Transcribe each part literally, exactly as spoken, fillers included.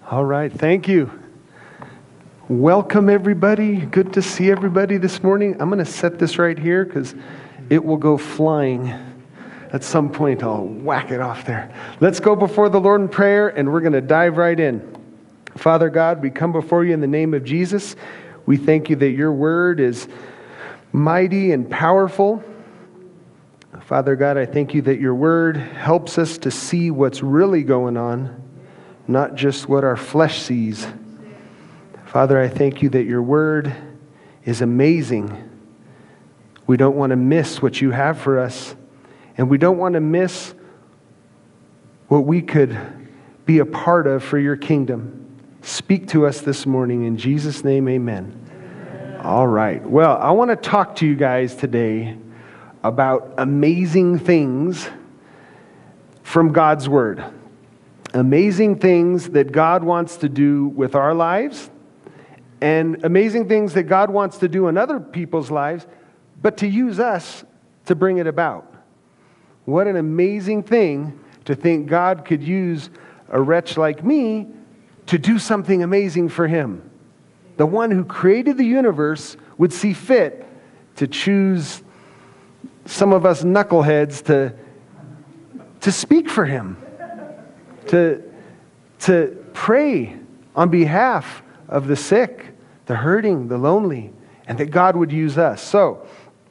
All right, thank you. Welcome, everybody. Good to see everybody this morning. I'm going to set this right here because it will go flying. At some point, I'll whack it off there. Let's go before the Lord in prayer, and we're going to dive right in. Father God, we come before you in the name of Jesus. We thank you that your word is mighty and powerful. Father God, I thank you that your word helps us to see what's really going on, not just what our flesh sees. Father, I thank you that your word is amazing. We don't want to miss what you have for us, and we don't want to miss what we could be a part of for your kingdom. Speak to us this morning. In Jesus' name, amen. Amen. All right. Well, I want to talk to you guys today about amazing things from God's word. Amazing things that God wants to do with our lives, and amazing things that God wants to do in other people's lives, but to use us to bring it about. What an amazing thing to think God could use a wretch like me to do something amazing for him. The one who created the universe would see fit to choose some of us knuckleheads to, to speak for him, to, to pray on behalf of the sick, the hurting, the lonely, and that God would use us. So,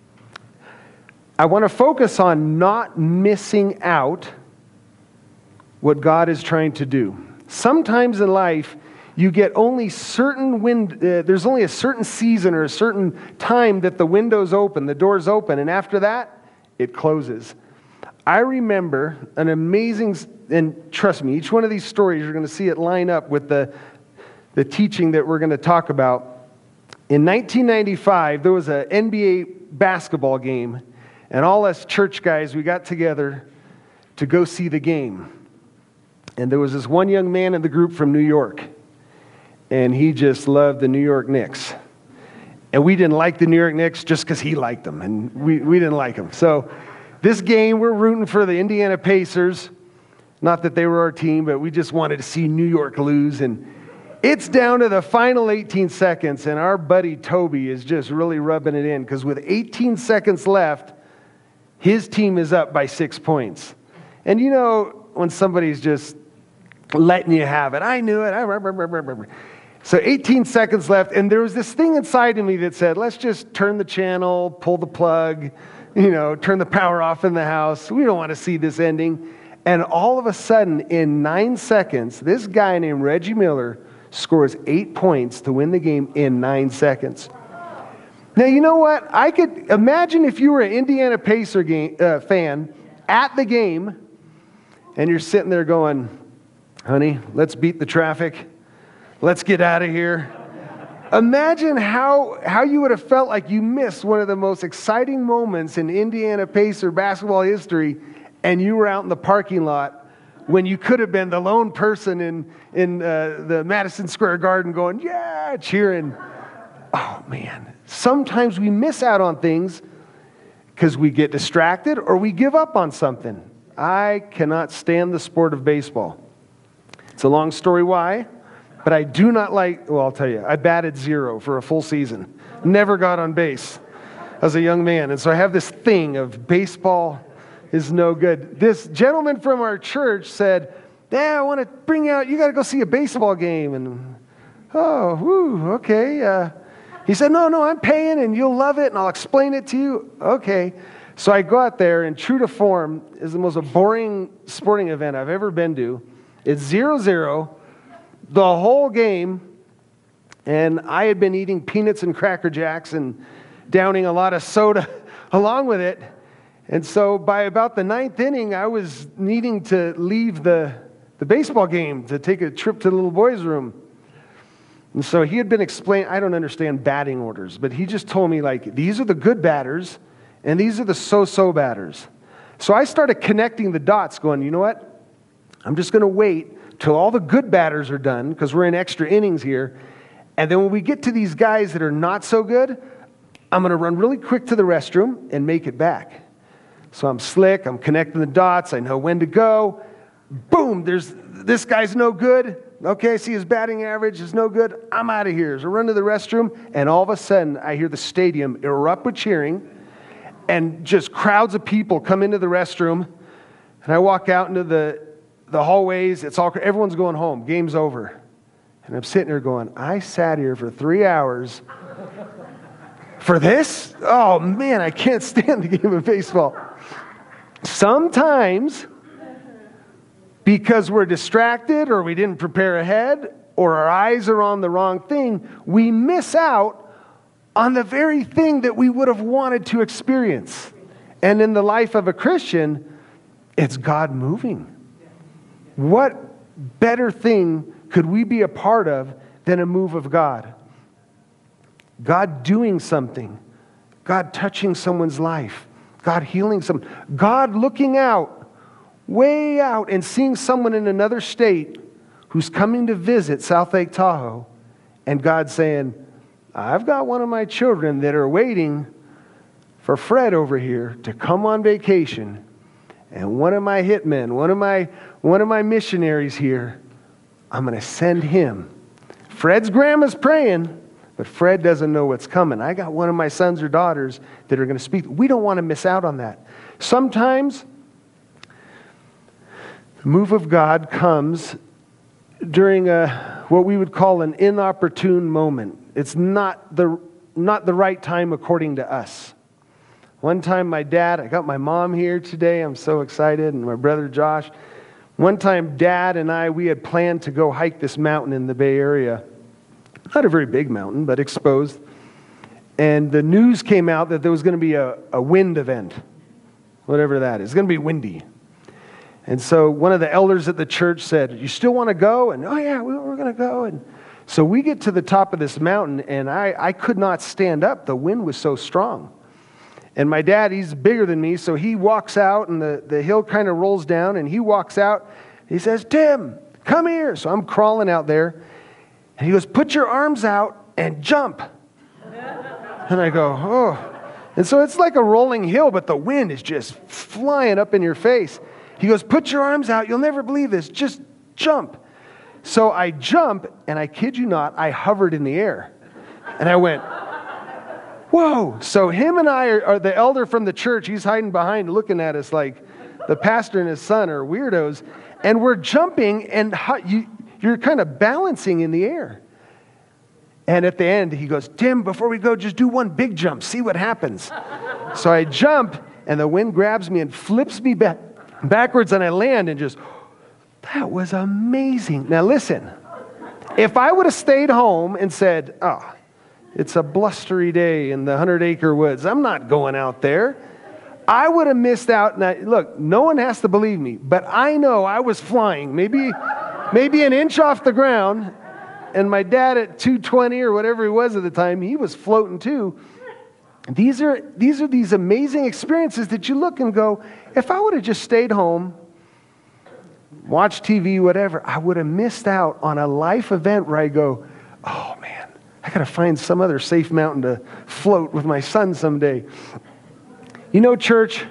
I want to focus on not missing out what God is trying to do. Sometimes in life, you get only certain wind, uh, there's only a certain season or a certain time that the window's open, the door's open, and after that, it closes. I remember an amazing, and trust me, each one of these stories, you're going to see it line up with the, the teaching that we're going to talk about. In nineteen ninety-five, there was an N B A basketball game, and all us church guys, we got together to go see the game. And there was this one young man in the group from New York, and he just loved the New York Knicks. And we didn't like the New York Knicks just because he liked them, and we, we didn't like them. So this game, we're rooting for the Indiana Pacers. Not that they were our team, but we just wanted to see New York lose. And it's down to the final eighteen seconds, and our buddy Toby is just really rubbing it in, because with eighteen seconds left, his team is up by six points. And you know, when somebody's just letting you have it, I knew it. I remember. So eighteen seconds left, and there was this thing inside of me that said, let's just turn the channel, pull the plug, you know, turn the power off in the house. We don't want to see this ending. And all of a sudden, in nine seconds, this guy named Reggie Miller scores eight points to win the game in nine seconds. Now, you know what? I could imagine if you were an Indiana Pacer game, uh, fan at the game, and you're sitting there going, honey, let's beat the traffic. Let's get out of here. Imagine how, how you would have felt like you missed one of the most exciting moments in Indiana Pacer basketball history, and you were out in the parking lot when you could have been the lone person in, in uh, the Madison Square Garden going, yeah, cheering. Oh, man. Sometimes we miss out on things because we get distracted or we give up on something. I cannot stand the sport of baseball. It's a long story why, but I do not like, well, I'll tell you, I batted zero for a full season. Never got on base as a young man. And so I have this thing of baseball is no good. This gentleman from our church said, yeah, I want to bring out, you got to go see a baseball game. And, oh, whoo, okay. Uh, he said, no, no, I'm paying and you'll love it and I'll explain it to you. Okay. So I go out there, and true to form is the most boring sporting event I've ever been to. It's zero zero the whole game, and I had been eating peanuts and Cracker Jacks and downing a lot of soda along with it. And so by about the ninth inning, I was needing to leave the, the baseball game to take a trip to the little boy's room. And so he had been explaining, I don't understand batting orders, but he just told me, like, these are the good batters, and these are the so-so batters. So I started connecting the dots, going, you know what? I'm just going to wait till all the good batters are done, because we're in extra innings here. And then when we get to these guys that are not so good, I'm going to run really quick to the restroom and make it back. So I'm slick, I'm connecting the dots, I know when to go. Boom, there's this guy's no good. Okay, I see his batting average is no good. I'm out of here. So I run to the restroom, and all of a sudden, I hear the stadium erupt with cheering, and just crowds of people come into the restroom, and I walk out into the, the hallways. It's all everyone's going home. Game's over. And I'm sitting there going, I sat here for three hours for this? Oh, man, I can't stand the game of baseball. Sometimes, because we're distracted or we didn't prepare ahead or our eyes are on the wrong thing, we miss out on the very thing that we would have wanted to experience. And in the life of a Christian, it's God moving. What better thing could we be a part of than a move of God? God doing something. God touching someone's life. God healing some. God looking out, way out, and seeing someone in another state who's coming to visit South Lake Tahoe, and God saying, I've got one of my children that are waiting for Fred over here to come on vacation, and one of my hitmen, one of my one of my missionaries here, I'm going to send him. Fred's grandma's praying, but Fred doesn't know what's coming. I got one of my sons or daughters that are going to speak. We don't want to miss out on that. Sometimes the move of God comes during a, what we would call an inopportune moment. It's not the, not the right time according to us. One time my dad, I got my mom here today. I'm so excited, and my brother Josh. One time Dad and I, we had planned to go hike this mountain in the Bay Area. Not a very big mountain, but exposed. And the news came out that there was going to be a, a wind event, whatever that is. It's going to be windy. And so one of the elders at the church said, you still want to go? And, oh yeah, we're going to go. And so we get to the top of this mountain, and I, I could not stand up. The wind was so strong. And my dad, he's bigger than me, so he walks out, and the, the hill kind of rolls down, and he walks out. He says, Tim, come here. So I'm crawling out there. And he goes, put your arms out and jump. And I go, oh. And so it's like a rolling hill, but the wind is just flying up in your face. He goes, put your arms out. You'll never believe this. Just jump. So I jump, and I kid you not, I hovered in the air. And I went, whoa. So him and I are, are the elder from the church. He's hiding behind looking at us like the pastor and his son are weirdos. And we're jumping, and you, you're kind of balancing in the air. And at the end, he goes, Tim, before we go, just do one big jump. See what happens. So I jump, and the wind grabs me and flips me back, backwards, and I land and just, that was amazing. Now listen, if I would have stayed home and said, oh, it's a blustery day in the Hundred Acre Woods, I'm not going out there, I would have missed out. Now, look, no one has to believe me, but I know I was flying, maybe, maybe an inch off the ground, and my dad at two twenty or whatever he was at the time, he was floating too. These are, these are these amazing experiences that you look and go, if I would have just stayed home, watched T V, whatever, I would have missed out on a life event where I go, oh man, I got to find some other safe mountain to float with my son someday. You know, church,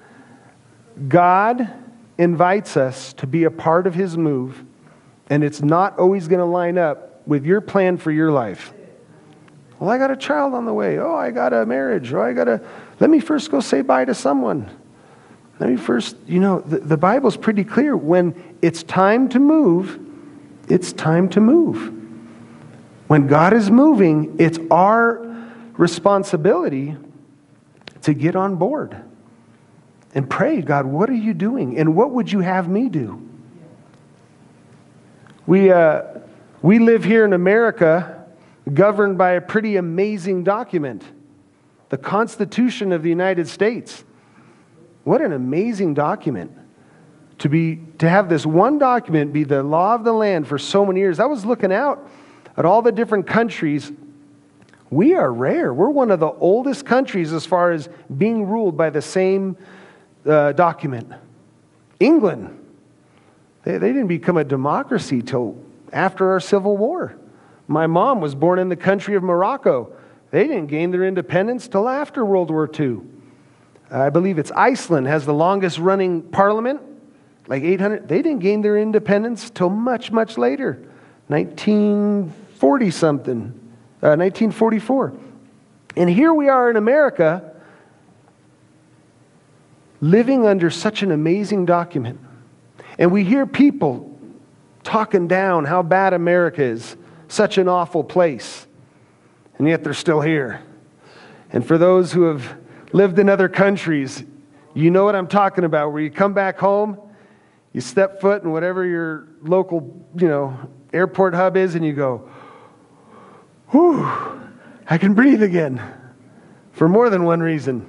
God invites us to be a part of His move, and it's not always going to line up with your plan for your life. Well, I got a child on the way. Oh, I got a marriage. Oh, I got a, let me first go say bye to someone. Let me first, you know, the, the Bible's pretty clear. When it's time to move, it's time to move. When God is moving, it's our responsibility to get on board and pray, God, what are you doing? And what would you have me do? We, uh, we live here in America governed by a pretty amazing document, the Constitution of the United States. What an amazing document to be, to have this one document be the law of the land for so many years. I was looking out at all the different countries. We are rare. We're one of the oldest countries as far as being ruled by the same uh, document. England, they, they didn't become a democracy till after our Civil War. My mom was born in the country of Morocco. They didn't gain their independence till after World War Two. I believe it's Iceland has the longest running parliament, like eight hundred. They didn't gain their independence till much, much later. nineteen forty something, uh, nineteen forty-four. And here we are in America living under such an amazing document. And we hear people talking down how bad America is, such an awful place. And yet they're still here. And for those who have lived in other countries, you know what I'm talking about, where you come back home, you step foot in whatever your local, you know, airport hub is, and you go, whew, I can breathe again. For more than one reason.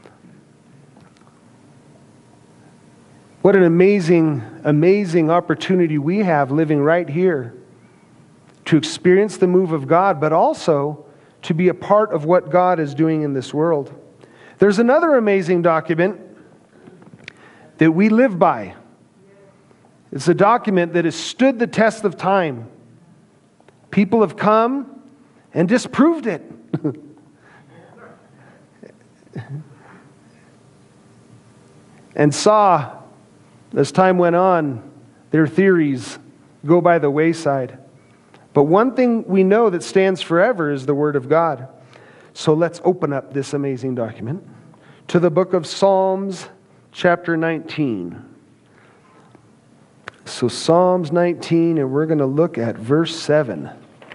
What an amazing, amazing opportunity we have living right here to experience the move of God, but also to be a part of what God is doing in this world. There's another amazing document that we live by. It's a document that has stood the test of time. People have come and disproved it. And saw, as time went on, their theories go by the wayside. But one thing we know that stands forever is the Word of God. So let's open up this amazing document to the book of Psalms, chapter nineteen. So Psalms nineteen, and we're going to look at verse seven.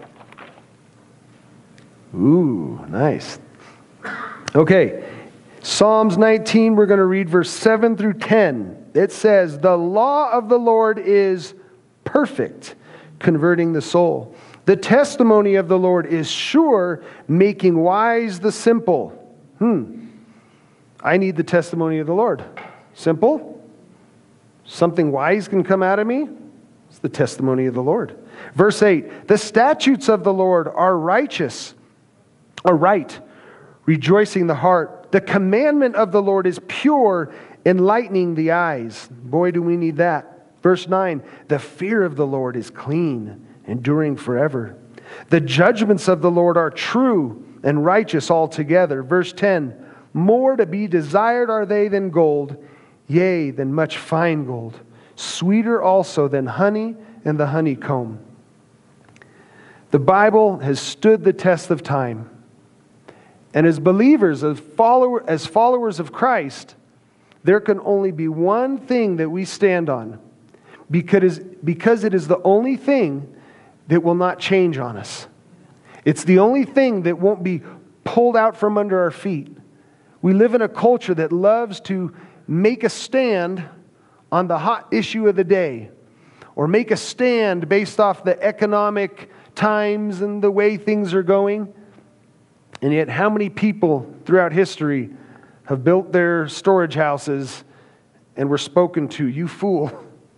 Ooh, nice. Okay, Psalms nineteen, we're going to read verse seven through ten. It says, "The law of the Lord is perfect, converting the soul. The testimony of the Lord is sure, making wise the simple." Hmm. I need the testimony of the Lord. Simple? Something wise can come out of me? It's the testimony of the Lord. Verse eight, "The statutes of the Lord are righteous, are right, rejoicing the heart. The commandment of the Lord is pure, enlightening the eyes." Boy, do we need that. Verse nine, "The fear of the Lord is clean, enduring forever. The judgments of the Lord are true and righteous altogether." Verse ten, "More to be desired are they than gold, yea, than much fine gold, sweeter also than honey and the honeycomb." The Bible has stood the test of time. And as believers, as, follower, as followers of Christ, there can only be one thing that we stand on, because, because it is the only thing that will not change on us. It's the only thing that won't be pulled out from under our feet. We live in a culture that loves to make a stand on the hot issue of the day, or make a stand based off the economic times and the way things are going. And yet, how many people throughout history have built their storage houses and were spoken to, "You fool"?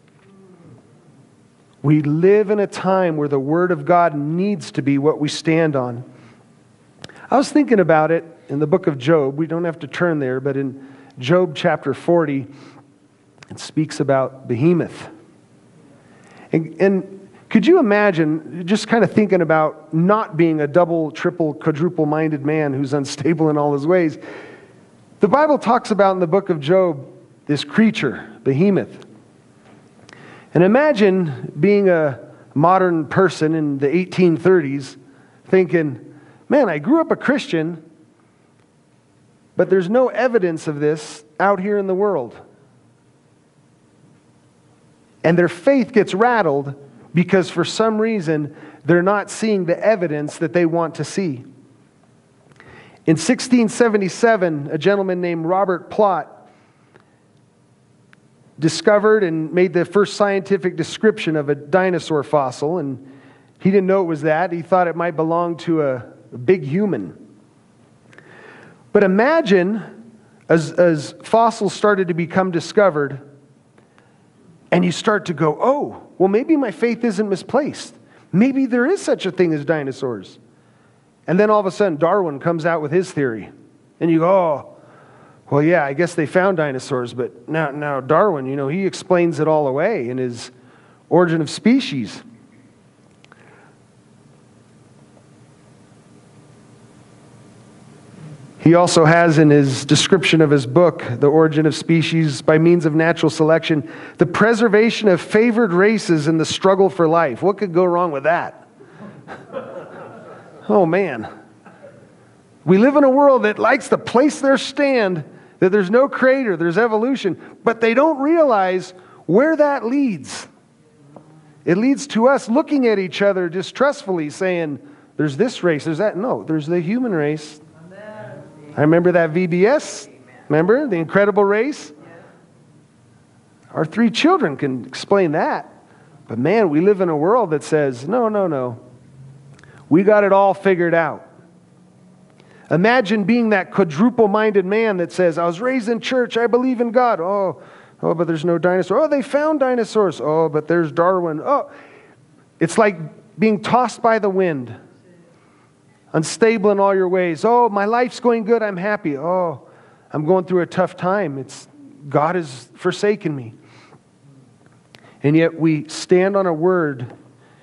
We live in a time where the Word of God needs to be what we stand on. I was thinking about it in the book of Job. We don't have to turn there, but in Job chapter forty, it speaks about Behemoth. And, and could you imagine just kind of thinking about not being a double, triple, quadruple-minded man who's unstable in all his ways? The Bible talks about in the book of Job this creature, Behemoth. And imagine being a modern person in the eighteen thirties thinking, man, I grew up a Christian, but there's no evidence of this out here in the world. And their faith gets rattled because for some reason they're not seeing the evidence that they want to see. In sixteen seventy-seven, a gentleman named Robert Plot discovered and made the first scientific description of a dinosaur fossil, and he didn't know it was that. He thought it might belong to a, a big human. But imagine as, as fossils started to become discovered, and you start to go, oh, well, maybe my faith isn't misplaced. Maybe there is such a thing as dinosaurs. And then all of a sudden, Darwin comes out with his theory. And you go, oh, well, yeah, I guess they found dinosaurs. But now, now Darwin, you know, he explains it all away in his Origin of Species. He also has in his description of his book, The Origin of Species by Means of Natural Selection, the preservation of favored races in the struggle for life. What could go wrong with that? Oh man. We live in a world that likes to place their stand that there's no creator, there's evolution, but they don't realize where that leads. It leads to us looking at each other distrustfully saying, there's this race, there's that. No, there's the human race. I remember that V B S. Remember? The Incredible Race? Our three children can explain that. But man, we live in a world that says, no, no, no. We got it all figured out. Imagine being that quadruple-minded man that says, I was raised in church, I believe in God. Oh, oh, but there's no dinosaur. Oh, they found dinosaurs. Oh, but there's Darwin. Oh, it's like being tossed by the wind. Unstable in all your ways. Oh, my life's going good. I'm happy. Oh, I'm going through a tough time. It's God has forsaken me. And yet we stand on a word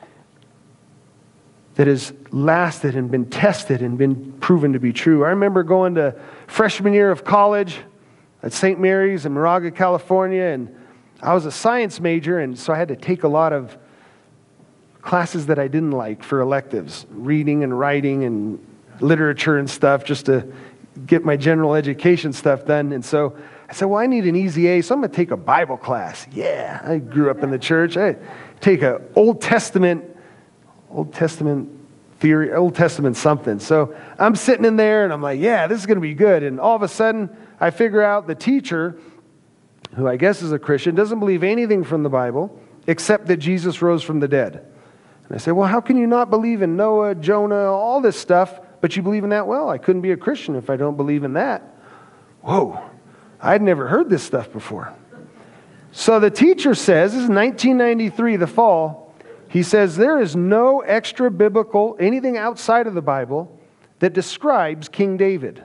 that has lasted and been tested and been proven to be true. I remember going to freshman year of college at Saint Mary's in Moraga, California, and I was a science major, and so I had to take a lot of classes that I didn't like for electives, reading and writing and literature and stuff, just to get my general education stuff done. And so I said, well, I need an easy A, so I'm going to take a Bible class. Yeah, I grew up in the church. I take a Old Testament, Old Testament theory, Old Testament something. So I'm sitting in there and I'm like, yeah, this is going to be good. And all of a sudden I figure out the teacher, who I guess is a Christian, doesn't believe anything from the Bible except that Jesus rose from the dead. And I say, well, how can you not believe in Noah, Jonah, all this stuff, but you believe in that? Well, I couldn't be a Christian if I don't believe in that. Whoa, I'd never heard this stuff before. So the teacher says, this is nineteen ninety-three, the fall, he says, there is no extra biblical, anything outside of the Bible that describes King David.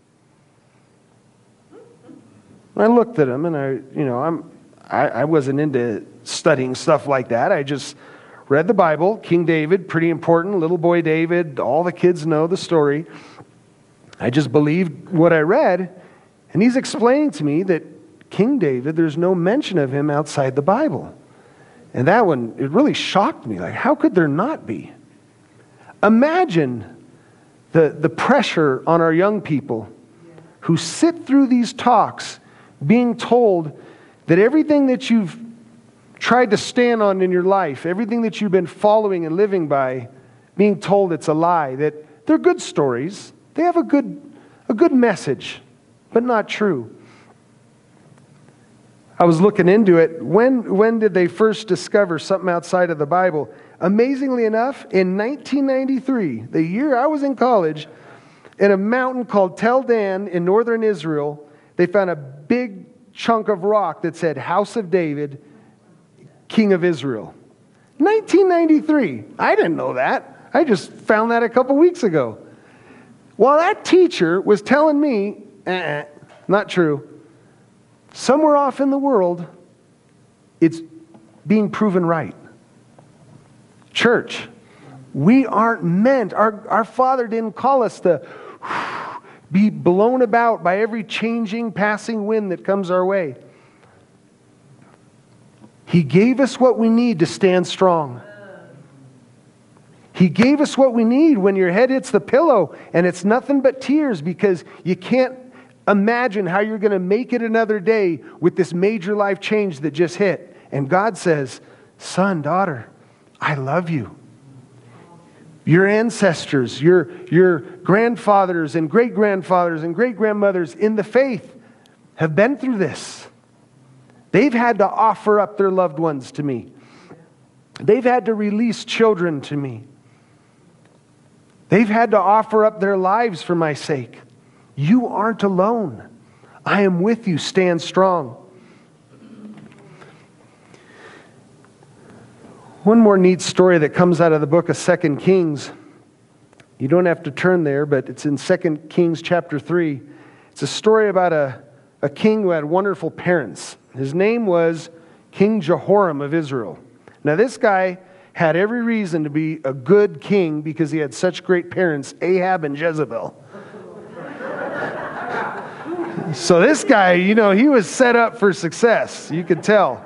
I looked at him and I, you know, I'm, I, I wasn't into studying stuff like that. I just read the Bible, King David, pretty important, little boy David, all the kids know the story. I just believed what I read, and he's explaining to me that King David, there's no mention of him outside the Bible. And that one, it really shocked me. Like, how could there not be? Imagine the, the pressure on our young people who sit through these talks being told that everything that you've tried to stand on in your life, everything that you've been following and living by, being told it's a lie, that they're good stories, they have a good, a good message, but not true. I was looking into it. When, when did they first discover something outside of the Bible? Amazingly enough, in nineteen ninety-three, the year I was in college, in a mountain called Tel Dan in northern Israel, they found a big chunk of rock that said House of David, King of Israel. nineteen ninety-three. I didn't know that. I just found that a couple weeks ago. While that teacher was telling me, eh, not true, somewhere off in the world, it's being proven right. Church, we aren't meant, our, our Father didn't call us to be blown about by every changing, passing wind that comes our way. He gave us what we need to stand strong. He gave us what we need when your head hits the pillow and it's nothing but tears because you can't imagine how you're going to make it another day with this major life change that just hit. And God says, son, daughter, I love you. Your ancestors, your, your grandfathers and great-grandfathers and great-grandmothers in the faith have been through this. They've had to offer up their loved ones to me. They've had to release children to me. They've had to offer up their lives for my sake. You aren't alone. I am with you. Stand strong. One more neat story that comes out of the book of Second Kings. You don't have to turn there, but it's in Second Kings chapter three. It's a story about a, a king who had wonderful parents. His name was King Jehoram of Israel. Now this guy had every reason to be a good king because he had such great parents, Ahab and Jezebel. So this guy, you know, he was set up for success. You could tell.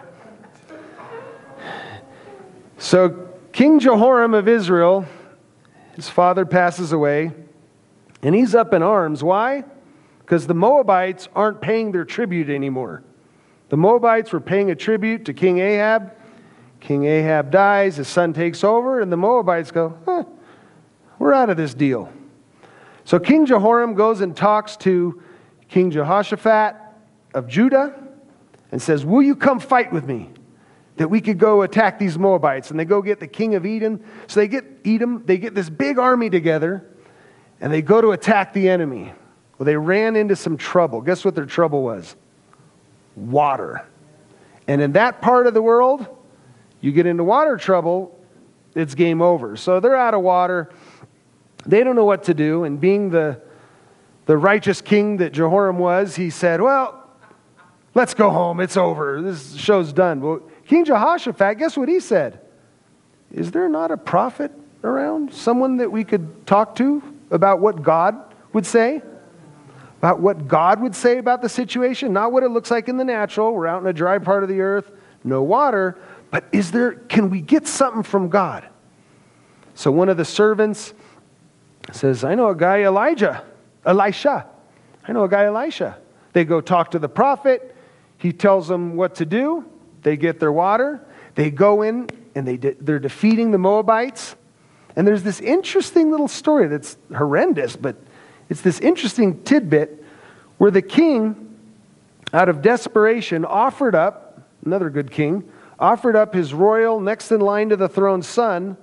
So King Jehoram of Israel, his father passes away, and he's up in arms. Why? Because the Moabites aren't paying their tribute anymore. The Moabites were paying a tribute to King Ahab. King Ahab dies, his son takes over, and the Moabites go, huh, we're out of this deal. So King Jehoram goes and talks to King Jehoshaphat of Judah and says, will you come fight with me that we could go attack these Moabites? And they go get the king of Edom. So they get Edom, they get this big army together, and they go to attack the enemy. Well, they ran into some trouble. Guess what their trouble was? Water. And in that part of the world, you get into water trouble, it's game over. So they're out of water. They don't know what to do. And being the, the righteous king that Jehoram was, he said, well, let's go home. It's over. This show's done. Well, King Jehoshaphat, guess what he said? Is there not a prophet around? Someone that we could talk to about what God would say? About what God would say about the situation? Not what it looks like in the natural. We're out in a dry part of the earth, no water. But is there, can we get something from God? So one of the servants says, I know a guy, Elijah, Elisha. I know a guy, Elisha. They go talk to the prophet. He tells them what to do. They get their water. They go in and they de- they're defeating the Moabites. And there's this interesting little story that's horrendous, but it's this interesting tidbit where the king, out of desperation, offered up, another good king, offered up his royal, next in line to the throne son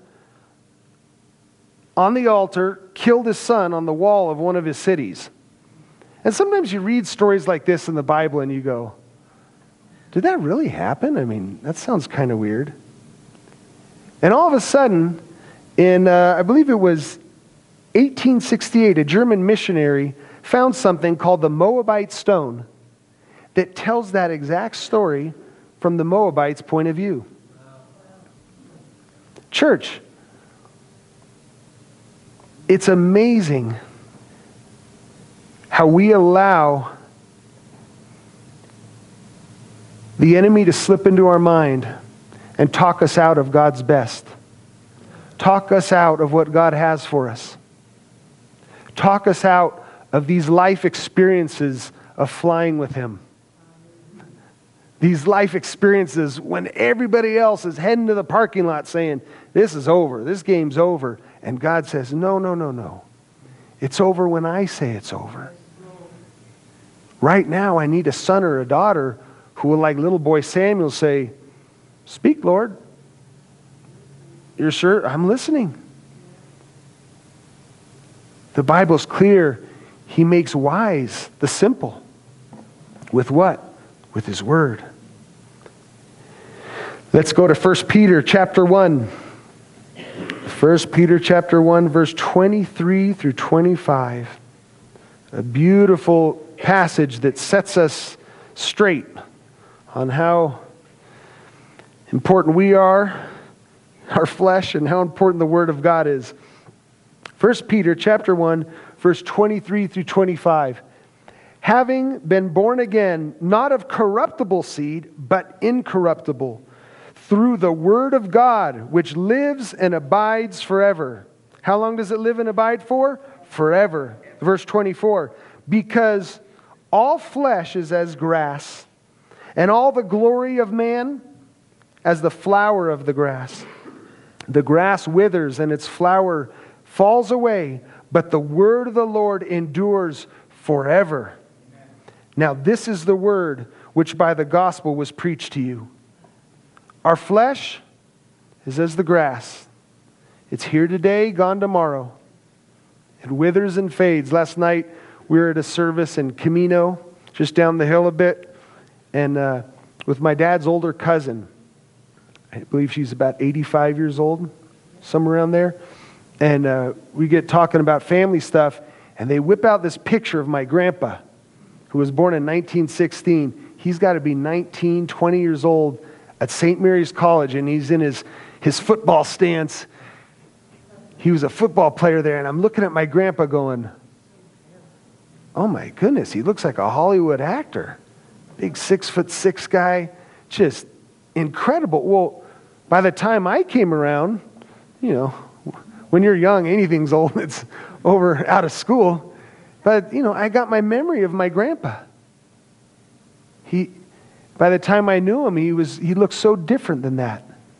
on the altar, killed his son on the wall of one of his cities. And sometimes you read stories like this in the Bible and you go, did that really happen? I mean, that sounds kind of weird. And all of a sudden, in, uh, I believe it was eighteen sixty-eight, a German missionary found something called the Moabite stone that tells that exact story from the Moabites' point of view. Church, it's amazing how we allow the enemy to slip into our mind and talk us out of God's best. Talk us out of what God has for us. Talk us out of these life experiences of flying with Him. These life experiences when everybody else is heading to the parking lot saying, this is over, this game's over. And God says, no, no, no, no. It's over when I say it's over. Right now, I need a son or a daughter who will, like little boy Samuel, say, speak, Lord. You're sure? I'm listening. The Bible's clear. He makes wise the simple. With what? With His Word. Let's go to First Peter chapter one. First Peter chapter one, verse twenty-three through twenty-five. A beautiful passage that sets us straight on how important we are, our flesh, and how important the Word of God is. First Peter chapter one, verse twenty-three through twenty-five. Having been born again, not of corruptible seed, but incorruptible, through the Word of God, which lives and abides forever. How long does it live and abide for? Forever. Verse twenty-four. Because all flesh is as grass, and all the glory of man as the flower of the grass. The grass withers and its flower falls away, but the word of the Lord endures forever. Now this is the word which by the gospel was preached to you. Our flesh is as the grass. It's here today, gone tomorrow. It withers and fades. Last night we were at a service in Camino, just down the hill a bit, and uh, with my dad's older cousin. I believe she's about eighty-five years old, somewhere around there. And uh, we get talking about family stuff, and they whip out this picture of my grandpa, who was born in nineteen sixteen. He's got to be nineteen, twenty years old at Saint Mary's College, and he's in his, his football stance. He was a football player there, and I'm looking at my grandpa going, oh my goodness, he looks like a Hollywood actor. Big six foot six guy, just incredible. Well, by the time I came around, you know, when you're young, anything's old. It's over out of school. But, you know, I got my memory of my grandpa. He, by the time I knew him, he was he looked so different than that.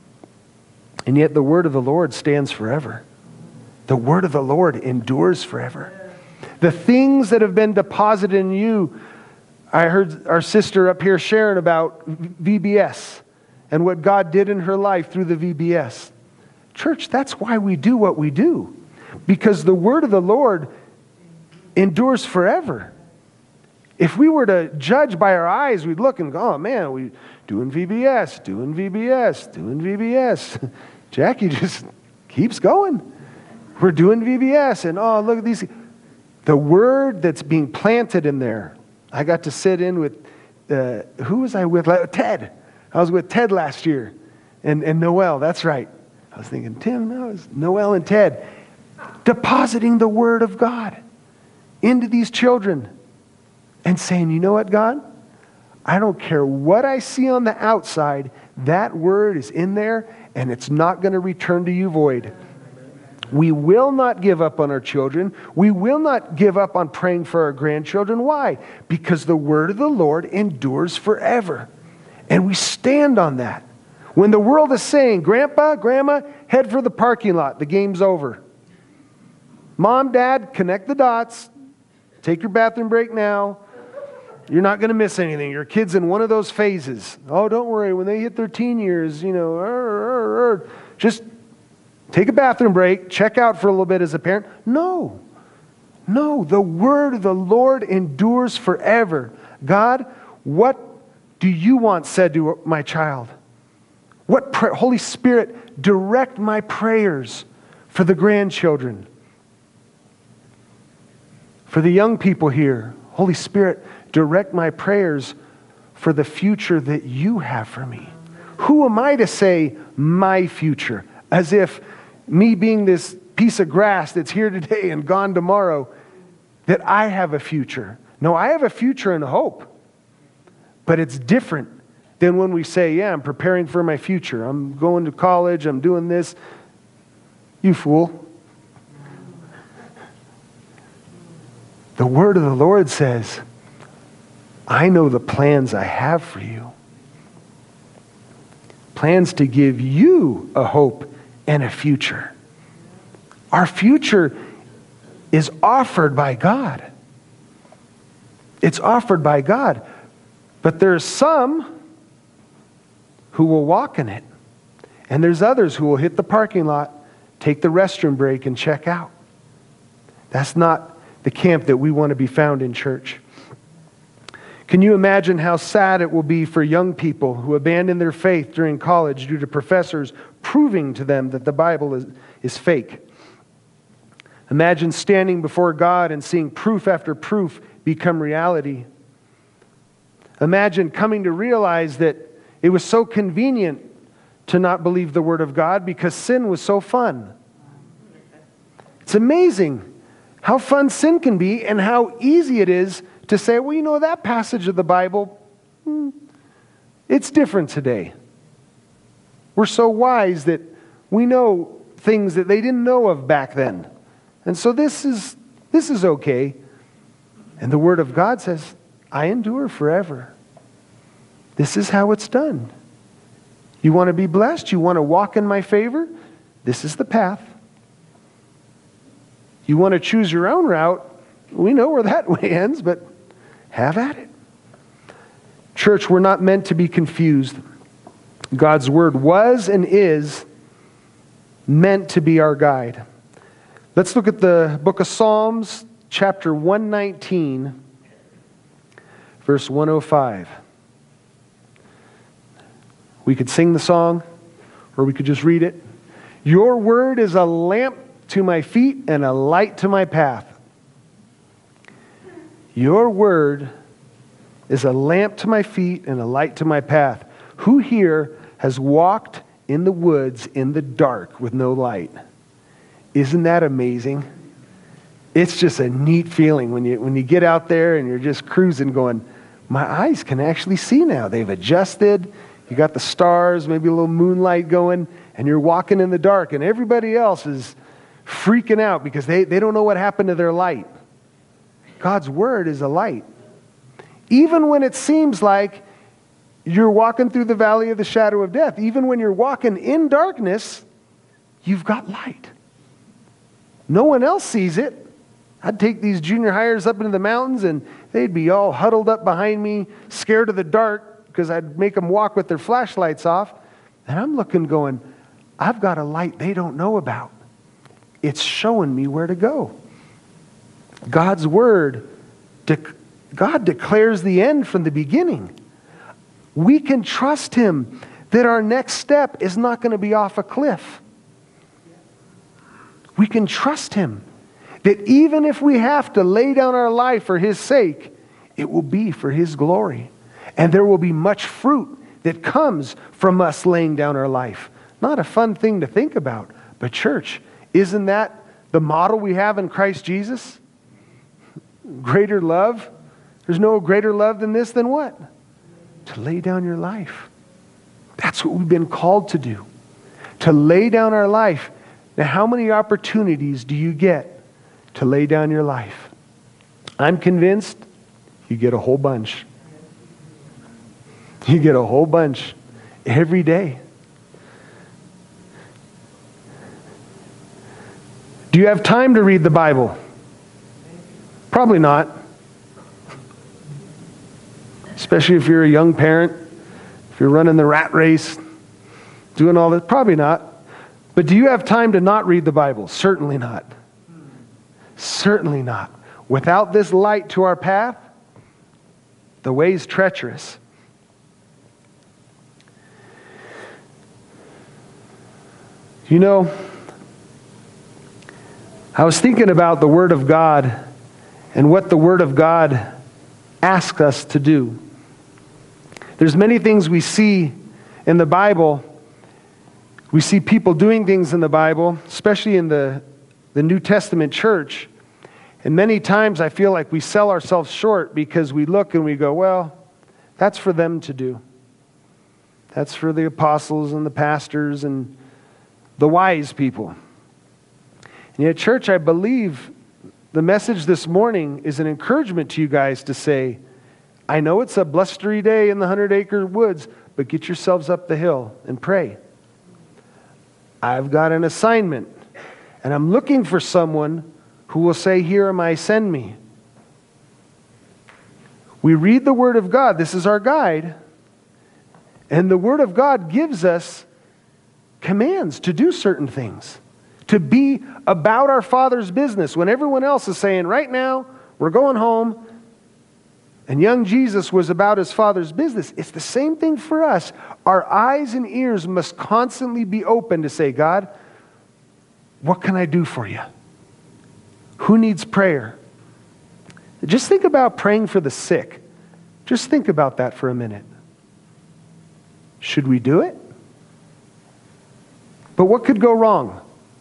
And yet the word of the Lord stands forever. The word of the Lord endures forever. The things that have been deposited in you, I heard our sister up here sharing about V B S and what God did in her life through the V B S. Church, that's why we do what we do. Because the word of the Lord endures forever. If we were to judge by our eyes, we'd look and go, oh man, we doing V B S, doing V B S, doing V B S. Jackie just keeps going. We're doing V B S, and oh, look at these. The word that's being planted in there. I got to sit in with, uh, who was I with? Ted. I was with Ted last year. And, and Noel, that's right. I was thinking, Tim, no, it's Noel and Ted. Depositing the word of God into these children. And saying, you know what, God? I don't care what I see on the outside. That word is in there, and it's not going to return to you void. We will not give up on our children. We will not give up on praying for our grandchildren. Why? Because the word of the Lord endures forever. And we stand on that. When the world is saying, Grandpa, Grandma, head for the parking lot. The game's over. Mom, Dad, connect the dots. Take your bathroom break now. You're not going to miss anything. Your kid's in one of those phases. Oh, don't worry. When they hit their teen years, you know, er, er, er, just take a bathroom break, check out for a little bit as a parent. No. No. The word of the Lord endures forever. God, what do you want said to my child? What pray- Holy Spirit, direct my prayers for the grandchildren. For the young people here, Holy Spirit, direct my prayers for the future that you have for me. Who am I to say my future? As if me being this piece of grass that's here today and gone tomorrow, that I have a future. No, I have a future and hope. But it's different than when we say, yeah, I'm preparing for my future. I'm going to college. I'm doing this. You fool. The word of the Lord says, I know the plans I have for you. Plans to give you a hope and a future. Our future is offered by God. It's offered by God. But there's some who will walk in it. And there's others who will hit the parking lot, take the restroom break, and check out. That's not the camp that we want to be found in, church. Can you imagine how sad it will be for young people who abandon their faith during college due to professors proving to them that the Bible is, is fake? Imagine standing before God and seeing proof after proof become reality. Imagine coming to realize that it was so convenient to not believe the Word of God because sin was so fun. It's amazing how fun sin can be and how easy it is to say, well, you know, that passage of the Bible, hmm, it's different today. We're so wise that we know things that they didn't know of back then. And so this is this is okay. And the Word of God says, I endure forever. This is how it's done. You want to be blessed? You want to walk in my favor? This is the path. You want to choose your own route? We know where that way ends, but have at it. Church, we're not meant to be confused. God's Word was and is meant to be our guide. Let's look at the book of Psalms, chapter one nineteen, verse one oh five. We could sing the song, or we could just read it. Your word is a lamp to my feet and a light to my path. Your word is a lamp to my feet and a light to my path. Who here has walked in the woods in the dark with no light? Isn't that amazing? It's just a neat feeling when you when you get out there and you're just cruising going, my eyes can actually see now. They've adjusted. You got the stars, maybe a little moonlight going, and you're walking in the dark, and everybody else is freaking out because they, they don't know what happened to their light. God's Word is a light. Even when it seems like you're walking through the valley of the shadow of death, even when you're walking in darkness, you've got light. No one else sees it. I'd take these junior hires up into the mountains and they'd be all huddled up behind me, scared of the dark, because I'd make them walk with their flashlights off. And I'm looking going, I've got a light they don't know about. It's showing me where to go. God's Word, dec- God declares the end from the beginning. We can trust Him that our next step is not going to be off a cliff. We can trust Him that even if we have to lay down our life for His sake, it will be for His glory. And there will be much fruit that comes from us laying down our life. Not a fun thing to think about, but church, isn't that the model we have in Christ Jesus? Greater love? There's no greater love than this, than what? To lay down your life. That's what we've been called to do. To lay down our life. Now, how many opportunities do you get to lay down your life? I'm convinced you get a whole bunch. You get a whole bunch every day. Do you have time to read the Bible? Probably not. Especially if you're a young parent, if you're running the rat race, doing all this, probably not. But do you have time to not read the Bible? Certainly not. Certainly not. Without this light to our path, the way's treacherous. You know, I was thinking about the Word of God and what the Word of God asks us to do. There's many things we see in the Bible. We see people doing things in the Bible, especially in the, the New Testament church. And many times I feel like we sell ourselves short because we look and we go, well, that's for them to do. That's for the apostles and the pastors and the wise people. And yet, church, I believe the message this morning is an encouragement to you guys to say, I know it's a blustery day in the hundred-acre woods, but get yourselves up the hill and pray. I've got an assignment, and I'm looking for someone who will say, here am I, send me. We read the Word of God. This is our guide. And the Word of God gives us commands to do certain things, to be about our Father's business. When everyone else is saying, right now, we're going home, and young Jesus was about His Father's business, it's the same thing for us. Our eyes and ears must constantly be open to say, God, what can I do for you? Who needs prayer? Just think about praying for the sick. Just think about that for a minute. Should we do it? But what could go wrong?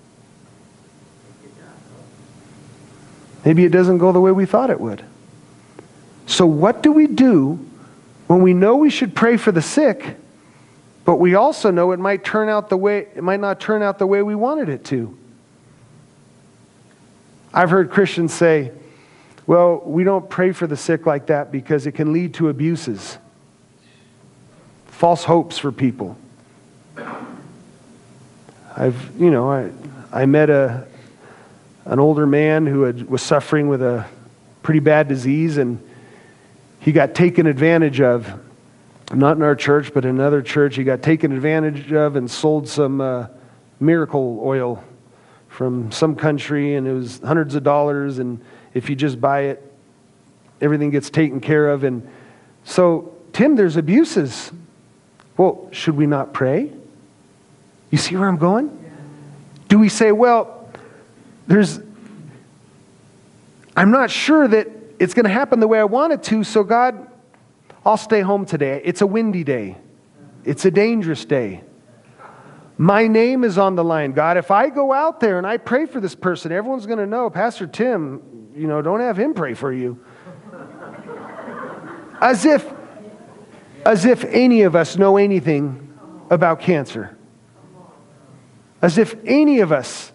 Maybe it doesn't go the way we thought it would. So what do we do when we know we should pray for the sick, but we also know it might turn out the way it might not turn out the way we wanted it to? I've heard Christians say, well, we don't pray for the sick like that because it can lead to abuses, false hopes for people. I've, you know, I, I met a an older man who had, was suffering with a pretty bad disease, and he got taken advantage of. Not in our church, but in another church. He got taken advantage of and sold some uh, miracle oil from some country, and it was hundreds of dollars, and if you just buy it, everything gets taken care of. And so, Tim, there's abuses. Well, should we not pray? You see where I'm going? Do we say, well, there's, I'm not sure that it's going to happen the way I want it to, so God, I'll stay home today. It's a windy day. It's a dangerous day. My name is on the line, God. If I go out there and I pray for this person, everyone's going to know, Pastor Tim, you know, don't have him pray for you. As if, as if any of us know anything about cancer. As if any of us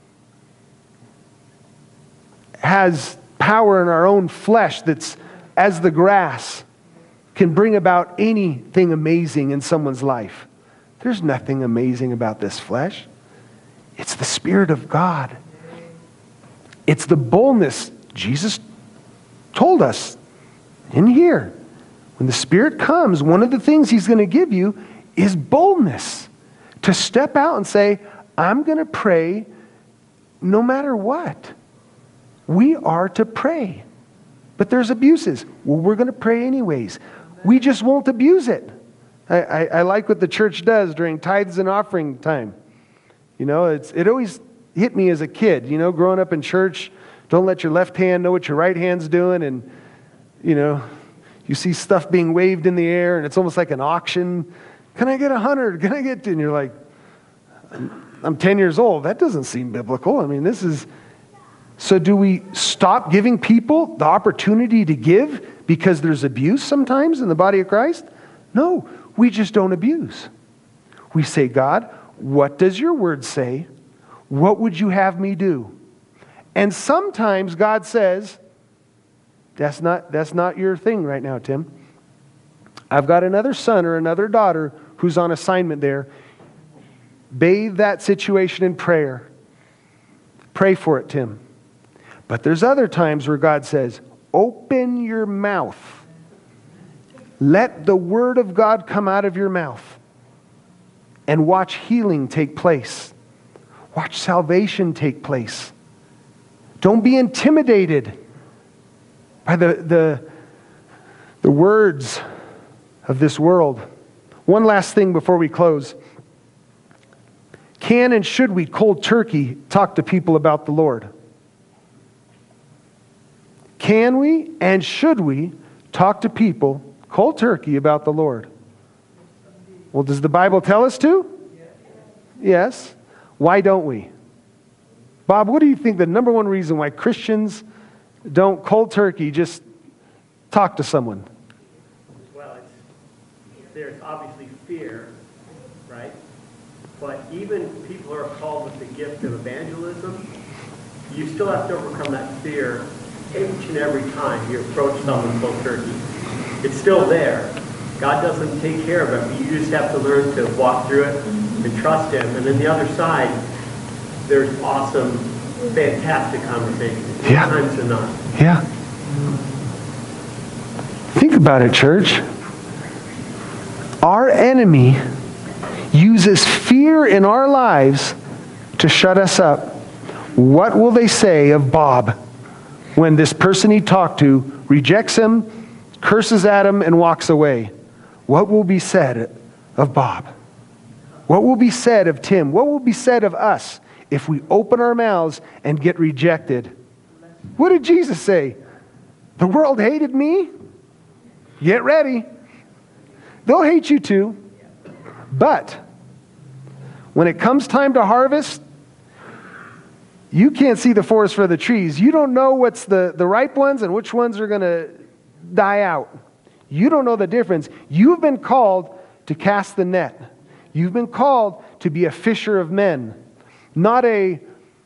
has power in our own flesh that's as the grass can bring about anything amazing in someone's life. There's nothing amazing about this flesh. It's the Spirit of God. It's the boldness Jesus told us in here. When the Spirit comes, one of the things He's going to give you is boldness to step out and say, I'm going to pray no matter what. We are to pray. But there's abuses. Well, we're going to pray anyways. We just won't abuse it. I, I, I like what the church does during tithes and offering time. You know, it's, it always hit me as a kid, you know, growing up in church. Don't let your left hand know what your right hand's doing. And, you know, you see stuff being waved in the air and it's almost like an auction. Can I get a hundred? Can I get, and you're like, I'm ten years old. That doesn't seem biblical. I mean, this is, so do we stop giving people the opportunity to give because there's abuse sometimes in the body of Christ? No, we just don't abuse. We say, God, what does your word say? What would you have me do? And sometimes God says, that's not, that's not your thing right now, Tim. I've got another son or another daughter who's on assignment there. Bathe that situation in prayer. Pray for it, Tim. But there's other times where God says, open your mouth. Let the word of God come out of your mouth. And watch healing take place. Watch salvation take place. Don't be intimidated by the, the, the words of this world. One last thing before we close. Can and should we cold turkey talk to people about the Lord? Can we and should we talk to people cold turkey about the Lord? Well, does the Bible tell us to? Yes. Why don't we? Bob, what do you think the number one reason why Christians don't cold turkey just talk to someone? Well, it's, there's obviously fear, right? But even people who are called with the gift of evangelism, you still have to overcome that fear each and every time you approach someone cold turkey. It's still there. God doesn't take care of it, but you just have to learn to walk through it and trust Him. And then the other side, there's awesome, fantastic conversations. Yeah. More times than not. Yeah. Think about it, church. Our enemy uses fear in our lives to shut us up. What will they say of Bob when this person he talked to rejects him, curses at him, and walks away? What will be said of Bob? What will be said of Tim? What will be said of us if we open our mouths and get rejected? What did Jesus say? The world hated me. Get ready. They'll hate you too. But when it comes time to harvest, you can't see the forest for the trees. You don't know what's the, the ripe ones and which ones are going to die out. You don't know the difference. You've been called to cast the net. You've been called to be a fisher of men, not a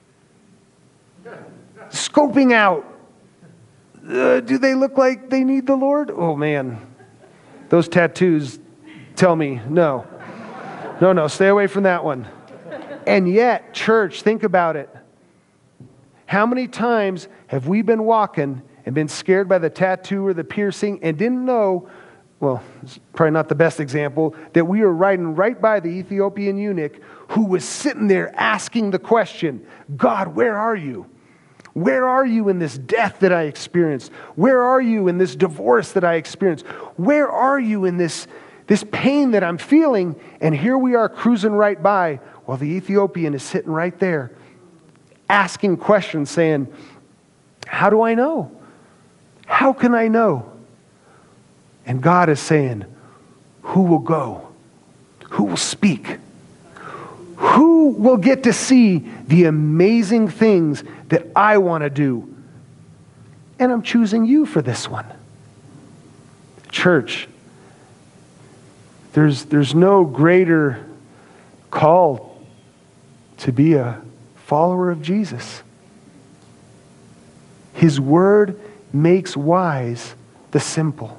scoping out. Uh, do they look like they need the Lord? Oh man, those tattoos tell me no. No, no, stay away from that one. And yet, church, think about it. How many times have we been walking and been scared by the tattoo or the piercing and didn't know, well, it's probably not the best example, that we were riding right by the Ethiopian eunuch who was sitting there asking the question, God, where are you? Where are you in this death that I experienced? Where are you in this divorce that I experienced? Where are you in this, this pain that I'm feeling? And here we are cruising right by while the Ethiopian is sitting right there asking questions saying, how do I know? How can I know? And God is saying, who will go? Who will speak? Who will get to see the amazing things that I want to do? And I'm choosing you for this one. Church, there's, there's no greater call to be a follower of Jesus. His word makes wise the simple.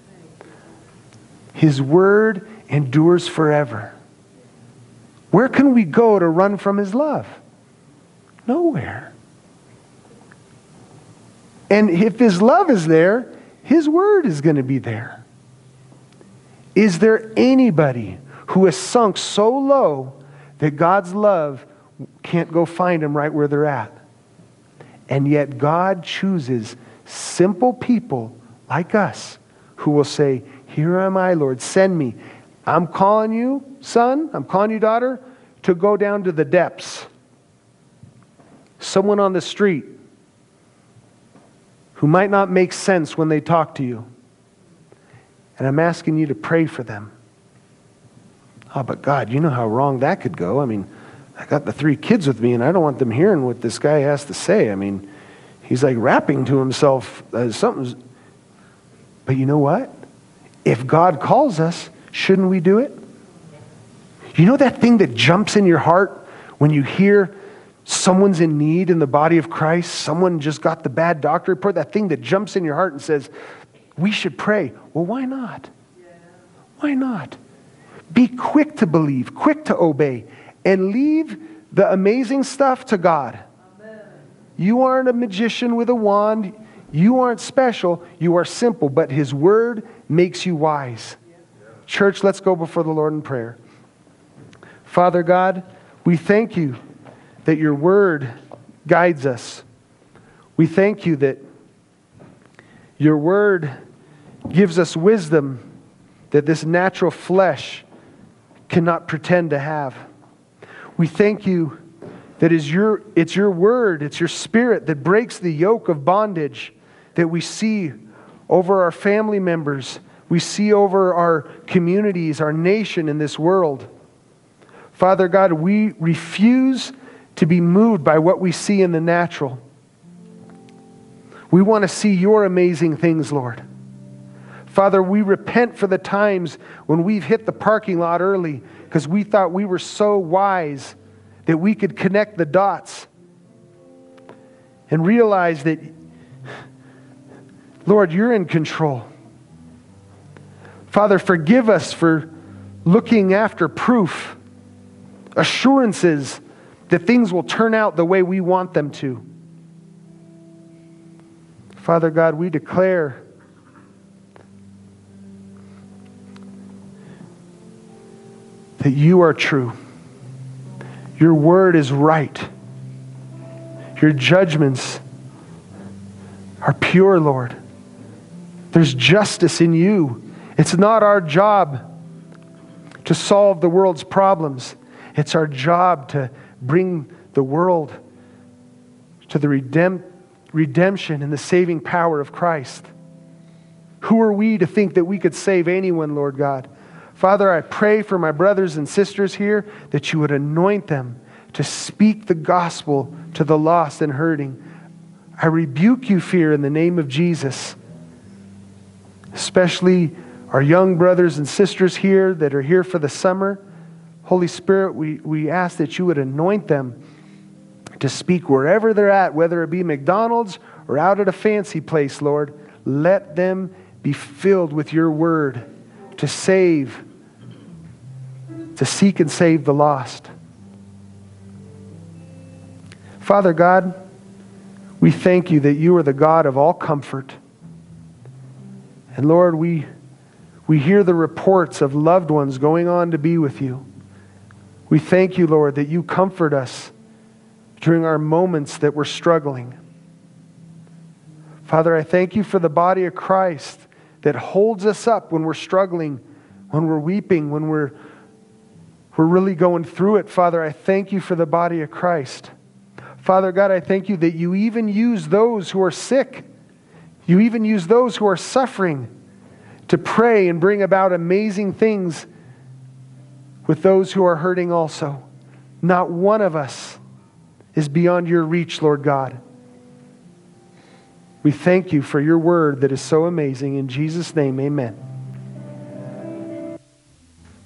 His word endures forever. Where can we go to run from His love? Nowhere. And if His love is there, His word is going to be there. Is there anybody who has sunk so low that God's love can't go find them right where they're at? And yet God chooses simple people like us who will say, here am I, Lord, send me. I'm calling you, son, I'm calling you, daughter, to go down to the depths. Someone on the street who might not make sense when they talk to you. And I'm asking you to pray for them. Oh, but God, you know how wrong that could go. I mean, I got the three kids with me, and I don't want them hearing what this guy has to say. I mean, he's like rapping to himself. Uh, something's... But you know what? If God calls us, shouldn't we do it? You know that thing that jumps in your heart when you hear someone's in need in the body of Christ? Someone just got the bad doctor report. That thing that jumps in your heart and says, we should pray. Well, why not? Why not? Be quick to believe, quick to obey, and leave the amazing stuff to God. Amen. You aren't a magician with a wand. You aren't special. You are simple, but His word makes you wise. Yeah. Church, let's go before the Lord in prayer. Father God, we thank you that your word guides us. We thank you that your word gives us wisdom that this natural flesh cannot pretend to have. We thank you that is your, it's your word, it's your spirit that breaks the yoke of bondage that we see over our family members, we see over our communities, our nation, in this world. Father God, we refuse to be moved by what we see in the natural. We want to see your amazing things, Lord. Father, we repent for the times when we've hit the parking lot early because we thought we were so wise that we could connect the dots and realize that, Lord, you're in control. Father, forgive us for looking after proof, assurances that things will turn out the way we want them to. Father God, we declare that you are true. Your word is right. Your judgments are pure, Lord. There's justice in you. It's not our job to solve the world's problems. It's our job to bring the world to the redemp- redemption and the saving power of Christ. Who are we to think that we could save anyone, Lord God? Father, I pray for my brothers and sisters here that you would anoint them to speak the gospel to the lost and hurting. I rebuke you, fear, in the name of Jesus. Especially our young brothers and sisters here that are here for the summer. Holy Spirit, we, we ask that you would anoint them to speak wherever they're at, whether it be McDonald's or out at a fancy place, Lord. Let them be filled with your word to save, to seek and save the lost. Father God, we thank you that you are the God of all comfort. And Lord, we, we hear the reports of loved ones going on to be with you. We thank you, Lord, that you comfort us during our moments that we're struggling. Father, I thank you for the body of Christ that holds us up when we're struggling, when we're weeping, when we're, we're really going through it. Father, I thank you for the body of Christ. Father God, I thank you that you even use those who are sick. You even use those who are suffering to pray and bring about amazing things with those who are hurting also. Not one of us is beyond your reach, Lord God. We thank you for your word that is so amazing. In Jesus' name, amen.